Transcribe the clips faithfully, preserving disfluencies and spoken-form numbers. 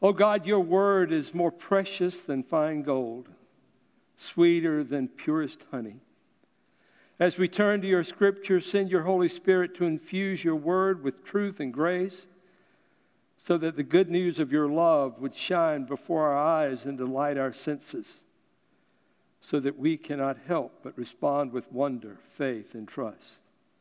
Oh God, your word is more precious than fine gold, sweeter than purest honey. As we turn to your scriptures, send your Holy Spirit to infuse your word with truth and grace, so that the good news of your love would shine before our eyes and delight our senses, so that we cannot help but respond with wonder, faith, and trust.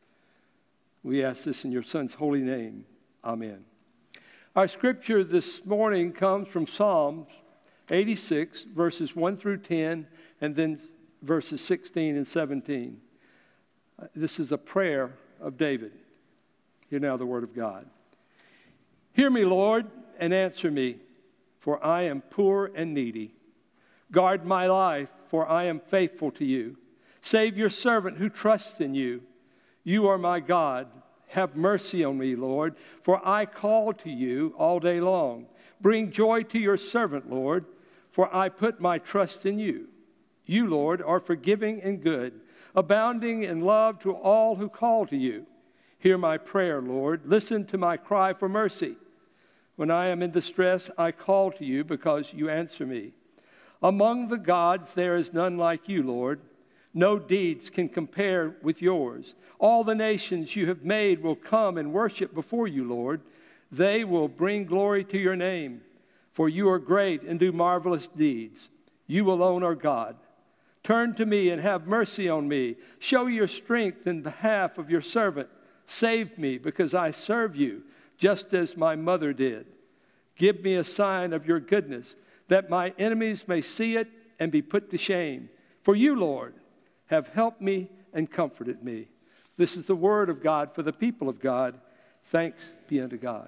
We ask this in your Son's holy name. Amen. Our scripture this morning comes from Psalms eighty-six, verses one through ten, and then verses sixteen and seventeen. This is a prayer of David. Hear now the word of God. Hear me, Lord, and answer me, for I am poor and needy. Guard my life, for I am faithful to you. Save your servant who trusts in you. You are my God. Have mercy on me, Lord, for I call to you all day long. Bring joy to your servant, Lord, for I put my trust in you. You, Lord, are forgiving and good, abounding in love to all who call to you. Hear my prayer, Lord. Listen to my cry for mercy. When I am in distress, I call to you because you answer me. Among the gods, there is none like you, Lord. No deeds can compare with yours. All the nations you have made will come and worship before you, Lord. They will bring glory to your name, for you are great and do marvelous deeds. You alone are God. Turn to me and have mercy on me. Show your strength in behalf of your servant. Save me, because I serve you, just as my mother did. Give me a sign of your goodness, that my enemies may see it and be put to shame. For you, Lord, have helped me and comforted me. This is the word of God for the people of God. Thanks be unto God.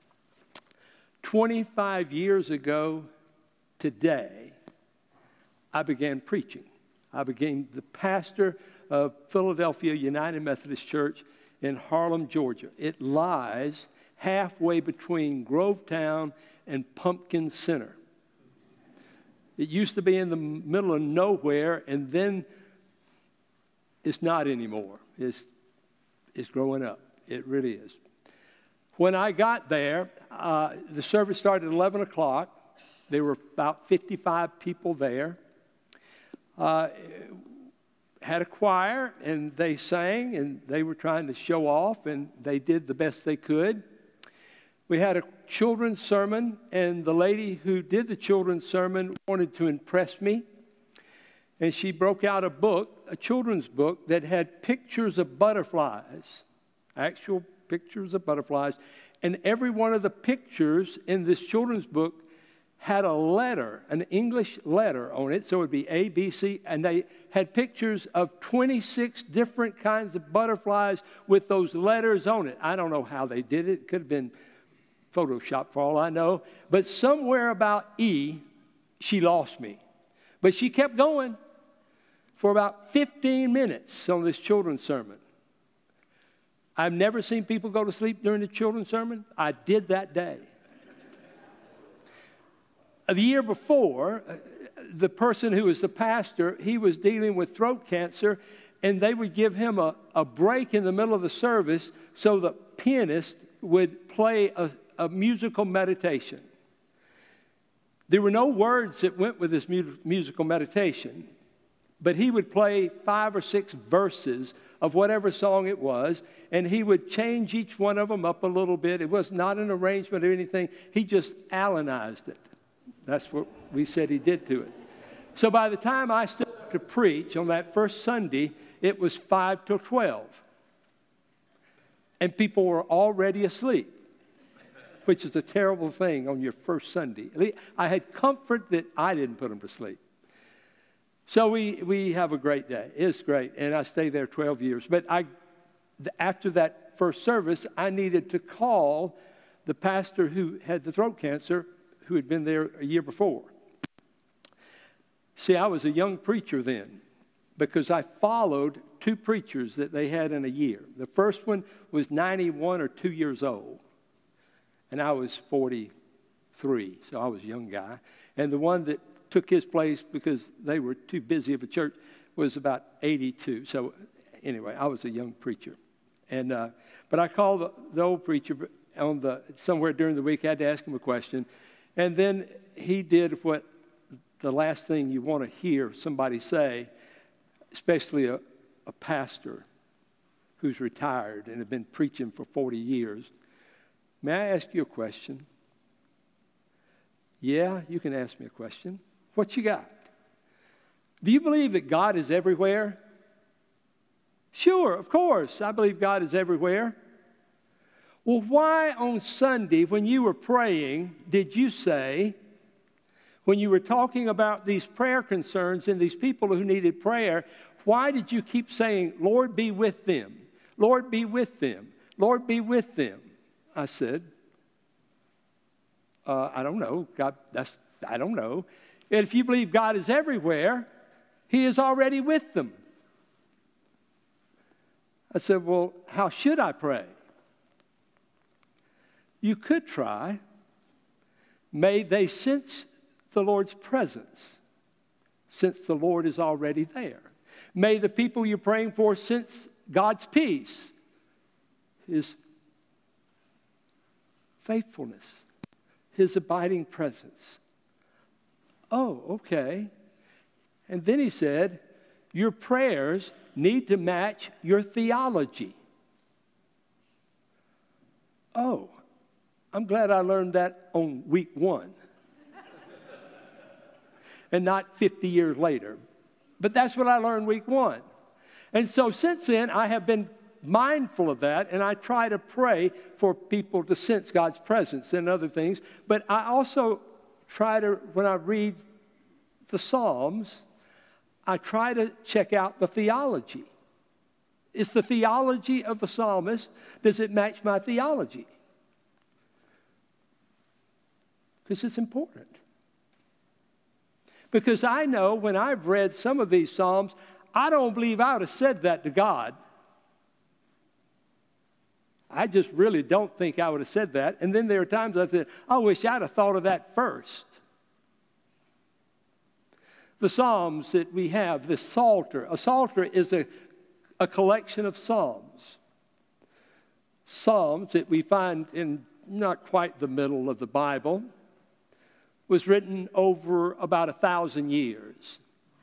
twenty-five years ago today, I began preaching. I became the pastor of Philadelphia United Methodist Church in Harlem, Georgia. It lies halfway between Grovetown and Pumpkin Center. It used to be in the middle of nowhere, and then it's not anymore. It's, it's growing up. It really is. When I got there, uh, the service started at eleven o'clock. There were about fifty-five people there. Uh, had a choir, and they sang, and they were trying to show off, and they did the best they could. We had a children's sermon, and the lady who did the children's sermon wanted to impress me. And she broke out a book, a children's book, that had pictures of butterflies, actual pictures of butterflies. And every one of the pictures in this children's book had a letter, an English letter on it. So it would be A, B, C. And they had pictures of twenty-six different kinds of butterflies with those letters on it. I don't know how they did it. It could have been Photoshop for all I know. But somewhere about E, she lost me. But she kept going for about fifteen minutes on this children's sermon. I've never seen people go to sleep during the children's sermon. I did that day. The year before, the person who was the pastor, he was dealing with throat cancer, and they would give him a, a break in the middle of the service so the pianist would play a, a musical meditation. There were no words that went with this mu- musical meditation, but he would play five or six verses of whatever song it was, and he would change each one of them up a little bit. It was not an arrangement or anything. He just Allenized it. That's what we said he did to it. So by the time I stood up to preach on that first Sunday, it was five till twelve. And people were already asleep, which is a terrible thing on your first Sunday. I had comfort that I didn't put them to sleep. So we, we have a great day. It's great. And I stayed there twelve years. But I, after that first service, I needed to call the pastor who had the throat cancer, who had been there a year before. See, I was a young preacher then because I followed two preachers that they had in a year. The first one was ninety-one or two years old, and I was forty-three, so I was a young guy. And the one that took his place because they were too busy of a church was about eighty-two. So anyway, I was a young preacher. And uh, but I called the, the old preacher on the somewhere during the week. I had to ask him a question. And then he did what the last thing you want to hear somebody say, especially a, a pastor who's retired and had been preaching for forty years. May I ask you a question? Yeah, you can ask me a question. What you got? Do you believe that God is everywhere? Sure, of course, I believe God is everywhere. Well, why on Sunday, when you were praying, did you say, when you were talking about these prayer concerns and these people who needed prayer, why did you keep saying, Lord, be with them? Lord, be with them. Lord, be with them. I said, uh, I don't know. God, that's, I don't know. And if you believe God is everywhere, He is already with them. I said, well, how should I pray? You could try, may they sense the Lord's presence, since the Lord is already there. May the people you're praying for sense God's peace, His faithfulness, His abiding presence. Oh, okay. And then he said, your prayers need to match your theology. Oh, I'm glad I learned that on week one. And not fifty years later. But that's what I learned week one. And so since then, I have been mindful of that, and I try to pray for people to sense God's presence and other things. But I also try to, when I read the Psalms, I try to check out the theology. Is the theology of the psalmist, does it match my theology? Because it's important. Because I know when I've read some of these Psalms, I don't believe I would have said that to God. I just really don't think I would have said that. And then there are times I said, I wish I'd have thought of that first. The Psalms that we have, the Psalter. A Psalter is a, a collection of Psalms. Psalms that we find in not quite the middle of the Bible, was written over about a thousand years.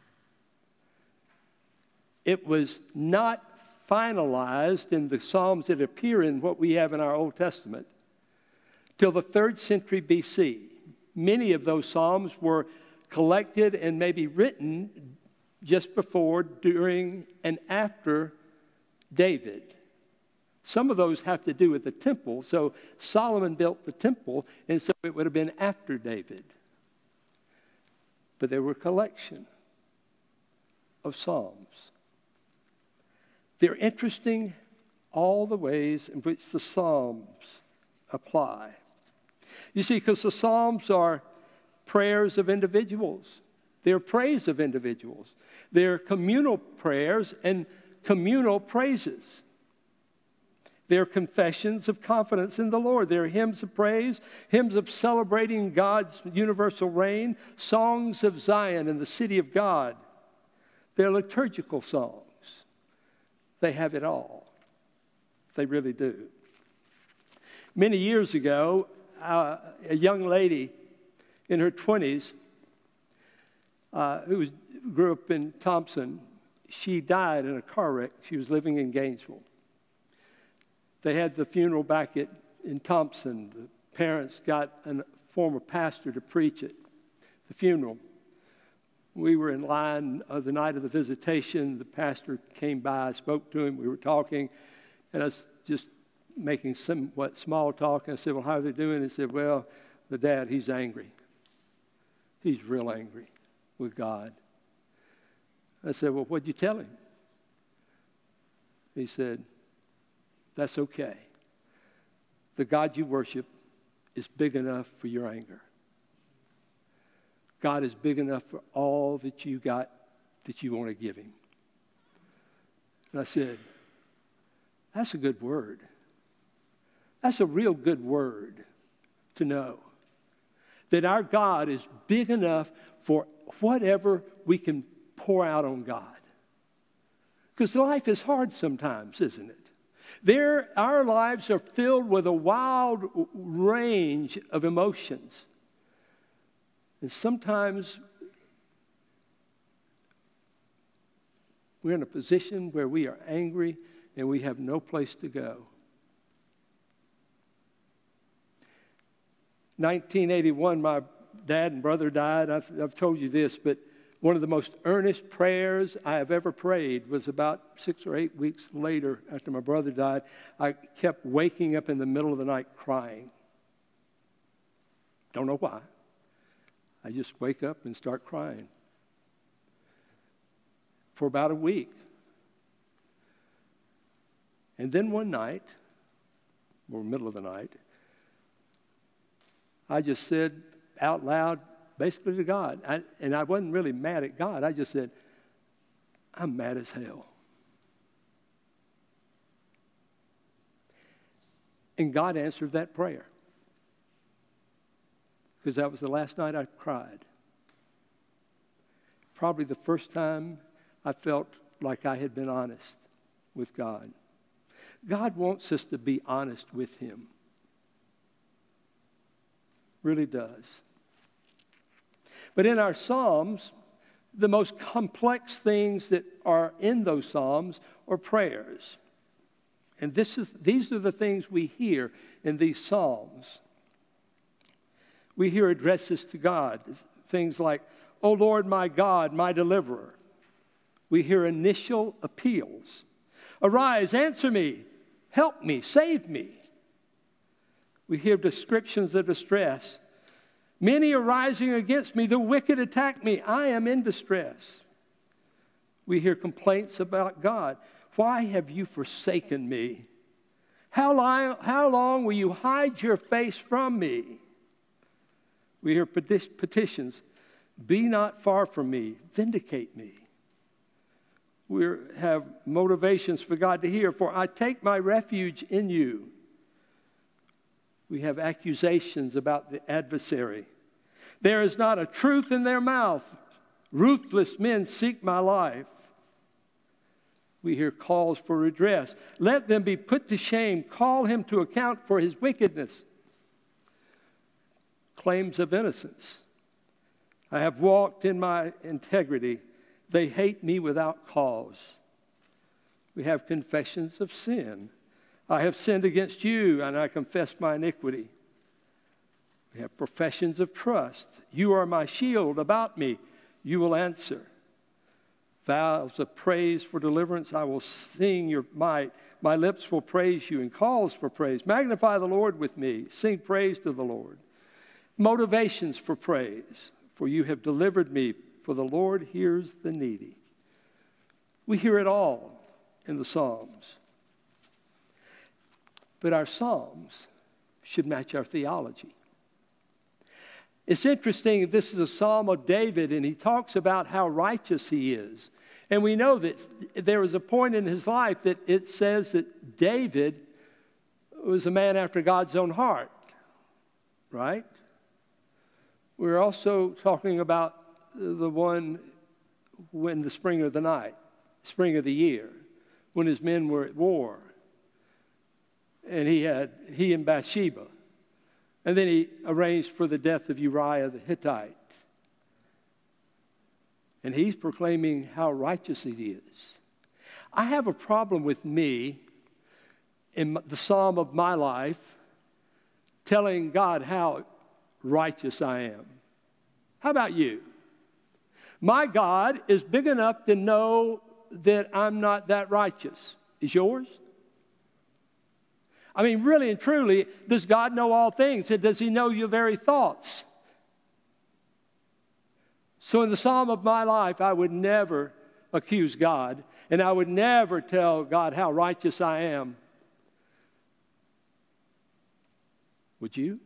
It was not finalized in the Psalms that appear in what we have in our Old Testament till the third century B C. Many of those Psalms were collected and maybe written just before, during, and after David. Some of those have to do with the temple. So Solomon built the temple, and so it would have been after David. But they were a collection of Psalms. They're interesting, all the ways in which the Psalms apply. You see, because the Psalms are prayers of individuals. They're praise of individuals. They're communal prayers and communal praises. They're confessions of confidence in the Lord. They're hymns of praise, hymns of celebrating God's universal reign, songs of Zion and the city of God. They're liturgical songs. They have it all. They really do. Many years ago, uh, a young lady in her twenties uh, who was, grew up in Thompson, she died in a car wreck. She was living in Gainesville. They had the funeral back at, in Thompson. The parents got a former pastor to preach at the funeral. We were in line uh, the night of the visitation. The pastor came by, I spoke to him, we were talking, and I was just making somewhat small talk. And I said, well, how are they doing? He said, well, the dad, he's angry. He's real angry with God. I said, well, what'd you tell him? He said, that's okay. The God you worship is big enough for your anger. God is big enough for all that you got that you want to give him. And I said, that's a good word. That's a real good word to know. That our God is big enough for whatever we can pour out on God. Because life is hard sometimes, isn't it? There, our lives are filled with a wild range of emotions. And sometimes we're in a position where we are angry and we have no place to go. nineteen eighty-one, my dad and brother died. I've, I've told you this, but one of the most earnest prayers I have ever prayed was about six or eight weeks later after my brother died. I kept waking up in the middle of the night crying. Don't know why. I just wake up and start crying. For about a week. And then one night, or middle of the night, I just said out loud, basically to God, I, and I wasn't really mad at God. I just said, I'm mad as hell. And God answered that prayer. Because that was the last night I cried. Probably the first time I felt like I had been honest with God. God wants us to be honest with Him. Really does. But in our Psalms, the most complex things that are in those Psalms are prayers. And this is, these are the things we hear in these Psalms. We hear addresses to God, things like, O Lord, my God, my deliverer. We hear initial appeals. Arise, answer me, help me, save me. We hear descriptions of distress. Many are rising against me. The wicked attack me. I am in distress. We hear complaints about God. Why have you forsaken me? How long, how long will you hide your face from me? We hear petitions. Be not far from me. Vindicate me. We have motivations for God to hear. For I take my refuge in you. We have accusations about the adversary. There is not a truth in their mouth. Ruthless men seek my life. We hear calls for redress. Let them be put to shame. Call him to account for his wickedness. Claims of innocence. I have walked in my integrity. They hate me without cause. We have confessions of sin. I have sinned against you, and I confess my iniquity. We have professions of trust. You are my shield about me. You will answer. Vows of praise for deliverance. I will sing your might. My lips will praise you, and calls for praise. Magnify the Lord with me. Sing praise to the Lord. Motivations for praise. For you have delivered me. For the Lord hears the needy. We hear it all in the Psalms. But our Psalms should match our theology. It's interesting, this is a Psalm of David, and he talks about how righteous he is. And we know that there was a point in his life that it says that David was a man after God's own heart, right? We're also talking about the one when the spring of the night, spring of the year, when his men were at war. And he had, he and Bathsheba. And then he arranged for the death of Uriah the Hittite. And he's proclaiming how righteous he is. I have a problem with me in the psalm of my life telling God how righteous I am. How about you? My God is big enough to know that I'm not that righteous. Is yours? I mean, really and truly, does God know all things? And does He know your very thoughts? So in the psalm of my life, I would never accuse God, and I would never tell God how righteous I am. Would you?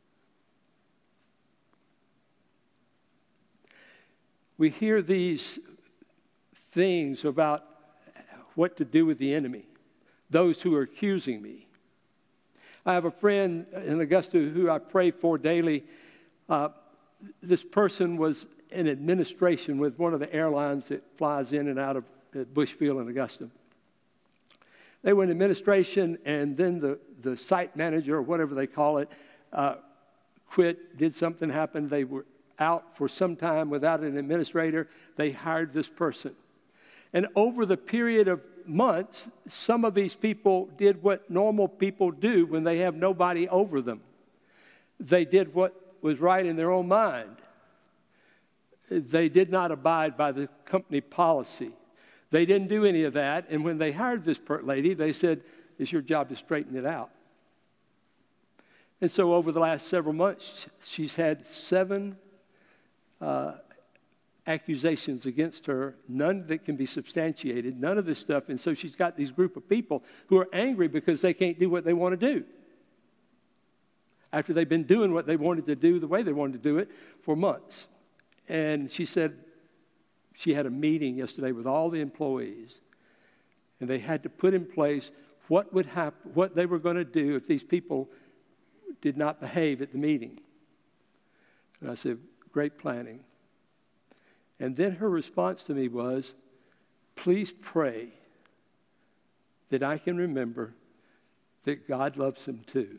We hear these things about what to do with the enemy, those who are accusing me. I have a friend in Augusta who I pray for daily. Uh, this person was in administration with one of the airlines that flies in and out of Bushfield in Augusta. They were in administration, and then the, the site manager, or whatever they call it, uh, quit, did something happen. They were out for some time without an administrator. They hired this person. And over the period of months, some of these people did what normal people do when they have nobody over them. They did what was right in their own mind. They did not abide by the company policy. They didn't do any of that. And when they hired this lady, they said, it's your job to straighten it out. And so over the last several months, she's had seven uh, accusations against her, none that can be substantiated, none of this stuff. And so she's got these group of people who are angry because they can't do what they want to do after they've been doing what they wanted to do the way they wanted to do it for months. And she said she had a meeting yesterday with all the employees, and they had to put in place what would happen, what they were going to do if these people did not behave at the meeting. And I said, great planning. And then her response to me was, please pray that I can remember that God loves them too.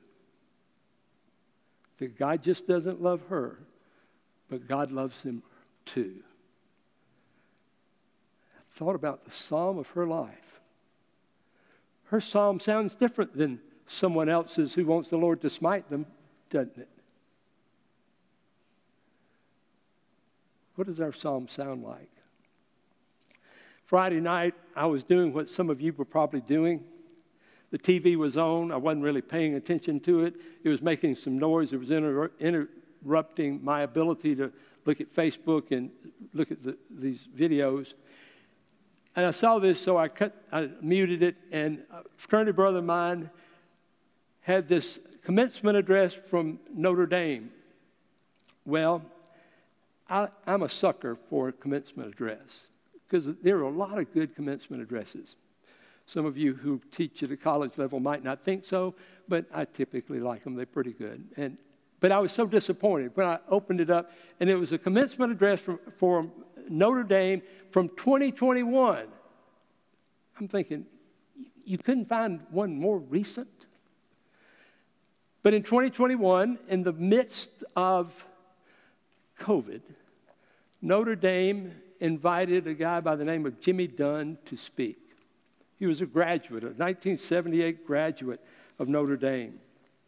That God just doesn't love her, but God loves them too. I thought about the psalm of her life. Her psalm sounds different than someone else's who wants the Lord to smite them, doesn't it? What does our psalm sound like? Friday night, I was doing what some of you were probably doing. The T V was on. I wasn't really paying attention to it. It was making some noise. It was inter- interrupting my ability to look at Facebook and look at the, these videos. And I saw this, so I cut, I muted it, and a fraternity brother of mine had this commencement address from Notre Dame. Well, I, I'm a sucker for a commencement address because there are a lot of good commencement addresses. Some of you who teach at a college level might not think so, but I typically like them. They're pretty good. And but I was so disappointed when I opened it up, and it was a commencement address from, for Notre Dame from twenty twenty-one. I'm thinking, you couldn't find one more recent? But in twenty twenty-one, in the midst of COVID, Notre Dame invited a guy by the name of Jimmy Dunn to speak. He was a graduate, a nineteen seventy-eight graduate of Notre Dame.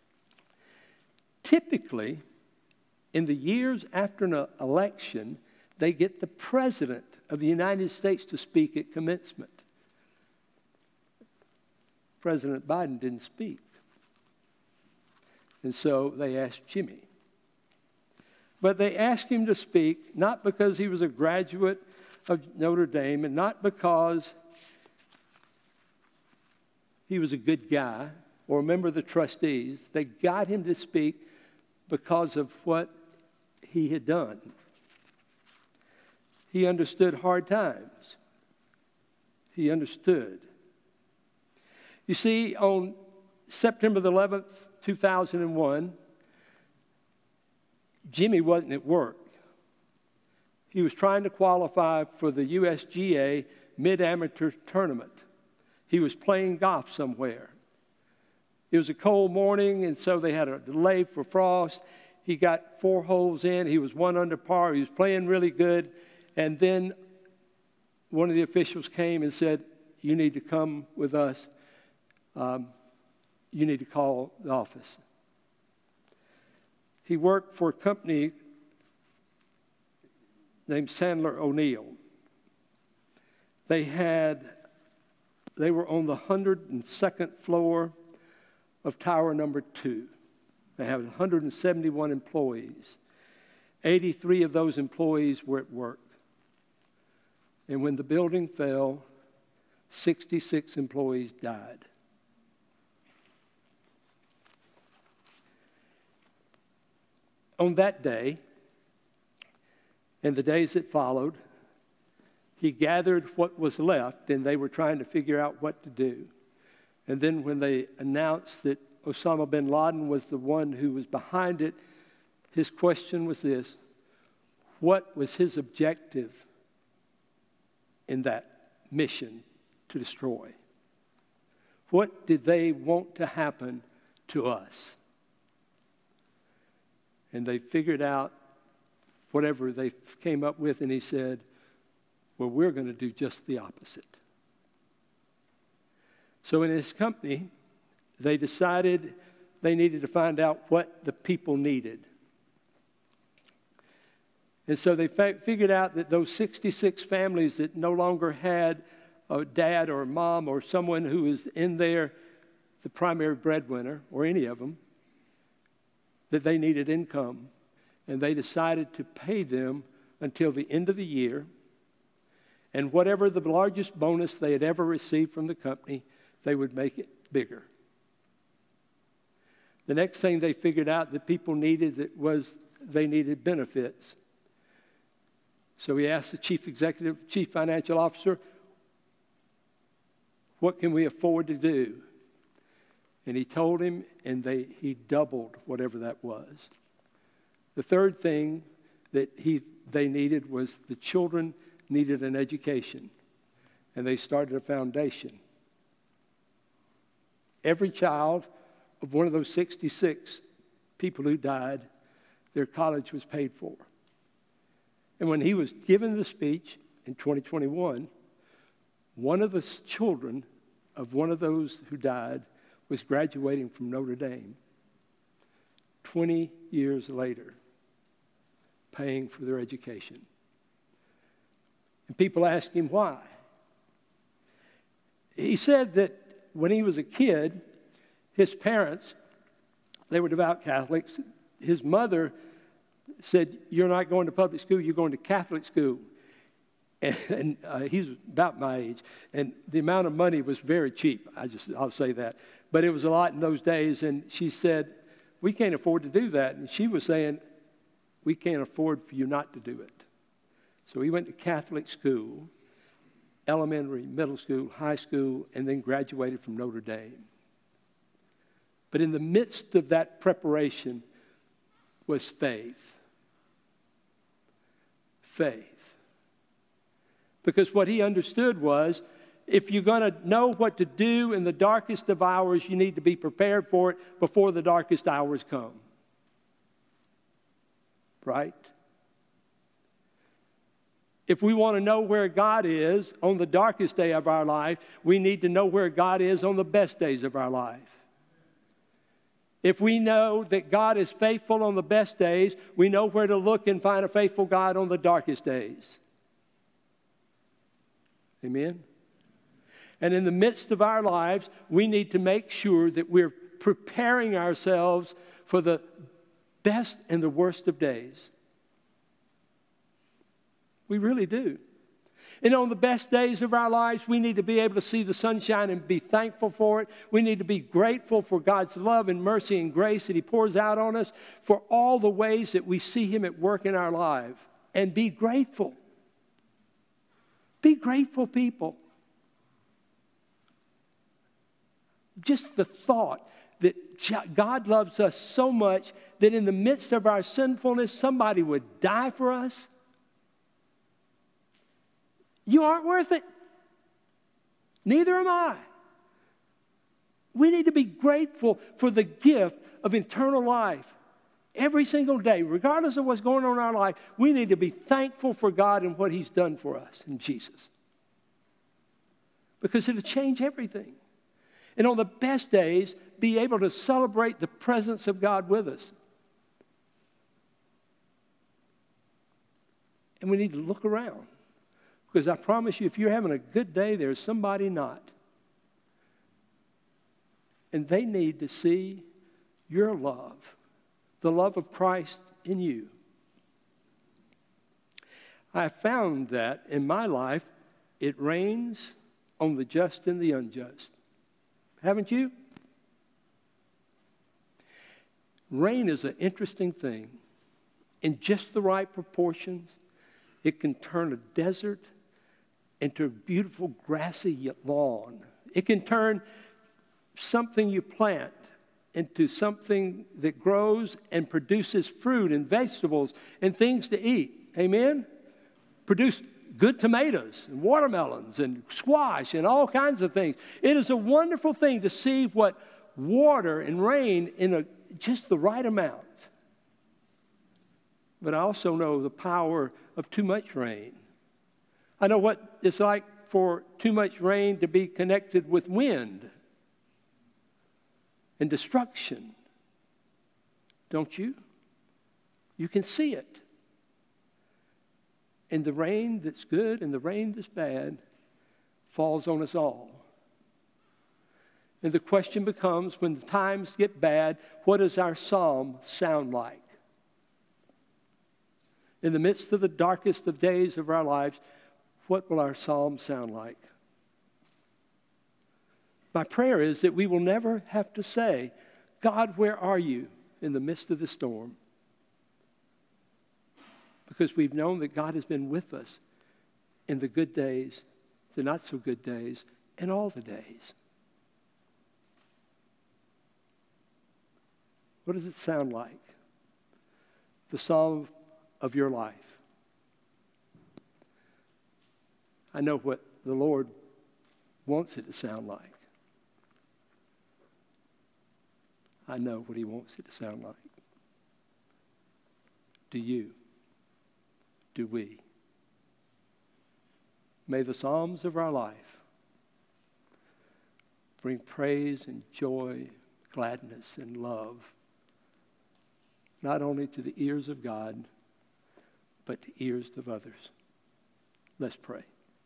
Typically, in the years after an election, they get the President of the United States to speak at commencement. President Biden didn't speak. And so they asked Jimmy. But they asked him to speak not because he was a graduate of Notre Dame and not because he was a good guy or a member of the trustees. They got him to speak because of what he had done. He understood hard times. He understood. You see, on September the eleventh, two thousand one, Jimmy wasn't at work. He was trying to qualify for the U S G A Mid-Amateur Tournament. He was playing golf somewhere. It was a cold morning, and so they had a delay for frost. He got four holes in. He was one under par. He was playing really good. And then one of the officials came and said, you need to come with us. Um, you need to call the office. He worked for a company named Sandler O'Neill. They had, they were on the one hundred second floor of tower number two. They had one hundred seventy-one employees. eighty-three of those employees were at work. And when the building fell, sixty-six employees died. On that day, and the days that followed, he gathered what was left, and they were trying to figure out what to do. And then when they announced that Osama bin Laden was the one who was behind it, his question was this: what was his objective in that mission to destroy? What did they want to happen to us? And they figured out whatever they came up with, and he said, well, we're going to do just the opposite. So in his company, they decided they needed to find out what the people needed. And so they fa- figured out that those sixty-six families that no longer had a dad or a mom or someone who was in there, the primary breadwinner, or any of them, that they needed income. And they decided to pay them until the end of the year. And whatever the largest bonus they had ever received from the company, they would make it bigger. The next thing they figured out that people needed was they needed benefits. So he asked the chief executive, chief financial officer, what can we afford to do? And he told him, and they, he doubled whatever that was. The third thing that he, they needed was the children needed an education. And they started a foundation. Every child of one of those sixty-six people who died, their college was paid for. And when he was given the speech in twenty twenty-one, one of the children of one of those who died was graduating from Notre Dame twenty years later, paying for their education. And people asked him why. He said that when he was a kid, his parents, they were devout Catholics. His mother said, you're not going to public school, you're going to Catholic school. And, and uh, he's about my age. And the amount of money was very cheap. I just, I'll say that. But it was a lot in those days. And she said, we can't afford to do that. And she was saying, we can't afford for you not to do it. So he went to Catholic school, elementary, middle school, high school, and then graduated from Notre Dame. But in the midst of that preparation was faith. Faith. Because what he understood was, if you're going to know what to do in the darkest of hours, you need to be prepared for it before the darkest hours come. Right? If we want to know where God is on the darkest day of our life, we need to know where God is on the best days of our life. If we know that God is faithful on the best days, we know where to look and find a faithful God on the darkest days. Amen? And in the midst of our lives, we need to make sure that we're preparing ourselves for the best and the worst of days. We really do. And on the best days of our lives, we need to be able to see the sunshine and be thankful for it. We need to be grateful for God's love and mercy and grace that He pours out on us, for all the ways that we see Him at work in our life. And be grateful. Be grateful people. Just the thought that God loves us so much that in the midst of our sinfulness, somebody would die for us. You aren't worth it. Neither am I. We need to be grateful for the gift of eternal life. Every single day, regardless of what's going on in our life, we need to be thankful for God and what He's done for us in Jesus. Because it'll change everything. And on the best days, be able to celebrate the presence of God with us. And we need to look around. Because I promise you, if you're having a good day, there's somebody not. And they need to see your love, the love of Christ in you. I found that in my life, it rains on the just and the unjust. Haven't you? Rain is an interesting thing. In just the right proportions, it can turn a desert into a beautiful grassy lawn. It can turn something you plant into something that grows and produces fruit and vegetables and things to eat. Amen? Produce good tomatoes and watermelons and squash and all kinds of things. It is a wonderful thing to see what water and rain in a, just the right amount but I also know the power of too much rain. I know what it's like for too much rain to be connected with wind and destruction. Don't you? You can see it. And the rain that's good and the rain that's bad falls on us all. And the question becomes, when the times get bad, what does our psalm sound like? In the midst of the darkest of days of our lives, what will our psalm sound like? My prayer is that we will never have to say, God, where are you in the midst of the storm? Because we've known that God has been with us in the good days, the not so good days, and all the days. What does it sound like? The psalm of your life. I know what the Lord wants it to sound like. I know what he wants it to sound like. Do you? Do we? May the psalms of our life bring praise and joy, gladness and love, not only to the ears of God, but to ears of others. Let's pray.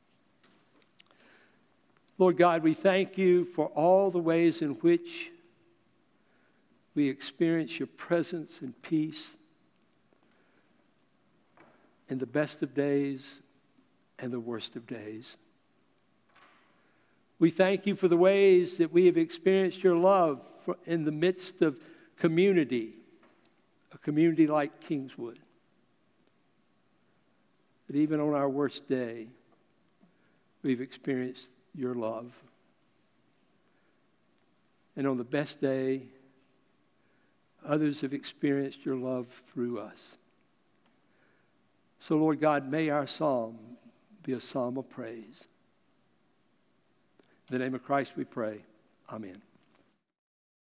Lord God, we thank you for all the ways in which we experience your presence and peace in the best of days and the worst of days. We thank you for the ways that we have experienced your love in the midst of community, a community like Kingswood. That even on our worst day, we've experienced your love. And on the best day, others have experienced your love through us. So, Lord God, may our psalm be a psalm of praise. In the name of Christ we pray. Amen.